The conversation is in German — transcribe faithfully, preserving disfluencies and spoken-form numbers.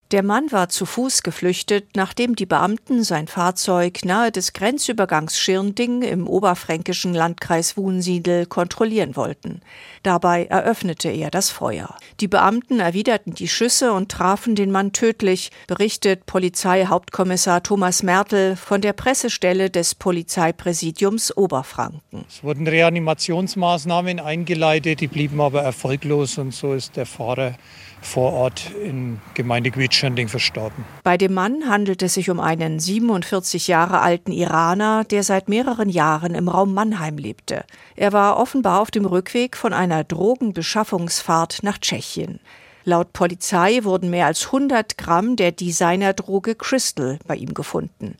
Der Mann war zu Fuß geflüchtet, nachdem die Beamten sein Fahrzeug nahe des Grenzübergangs Schirnding im oberfränkischen Landkreis Wunsiedel kontrollieren wollten. Dabei eröffnete er das Feuer. Die Beamten erwiderten die Schüsse und trafen den Mann tödlich, berichtet Polizeihauptkommissar Thomas Mertel von der Pressestelle des Polizeipräsidiums Oberfranken. Es wurden Reanimationsmaßnahmen eingeleitet, die blieben aber erfolglos und so ist der Fahrer vor Ort im Gemeindegebiet Schirnding verstorben. Bei dem Mann handelt es sich um einen siebenundvierzig Jahre alten Iraner, der seit mehreren Jahren im Raum Mannheim lebte. Er war offenbar auf dem Rückweg von einer Drogenbeschaffungsfahrt nach Tschechien. Laut Polizei wurden mehr als hundert Gramm der Designerdroge Crystal bei ihm gefunden.